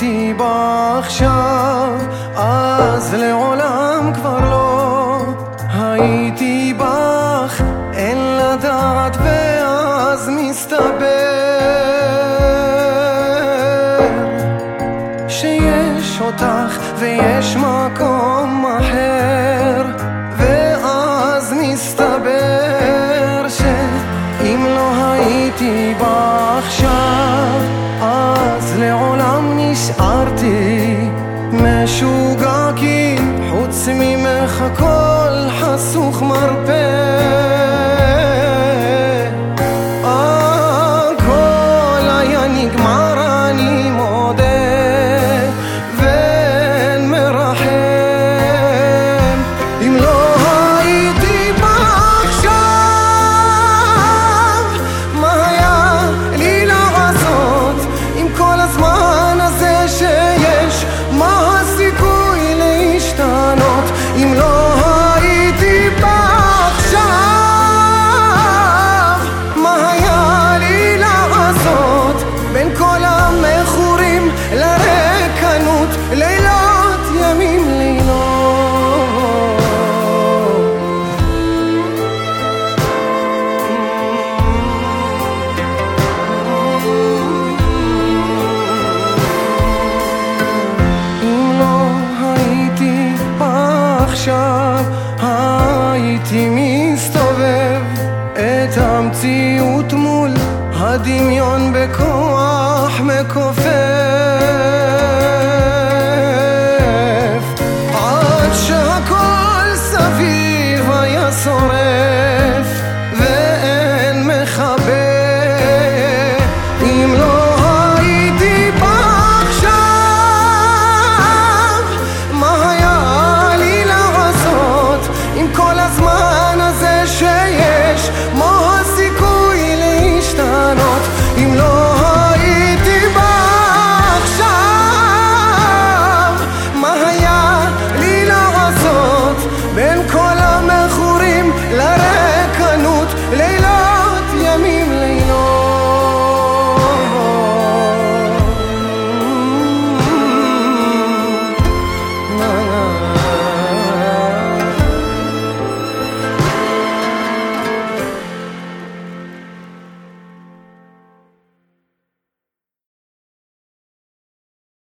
הייתי בה עכשיו, אז לעולם כבר לא. הייתי בך, אין לדעת, ואז מסתבר שיש אותך ויש מקום אחר, ואז מסתבר שאם לא הייתי בה עכשיו, אז לעולם נשארתי משוגע, כי חוץ ממך הכל חסוך מרפא. הכל היה נגמר, אני מודה, ואין מרחם. אם לא הייתי בה עכשיו, מה היה לי לעשות עם כל הזמן הזה שיש? מה הסיכוי להשתנות? אם לא הייתי בה עכשיו, מה היה לי לעשות בין כל המכורים לרקנות, לילות ימים לילות? אם לא הייתי עכשיו, הייתי מסתובב את המציאות מול הדמיון בכוח מכופף.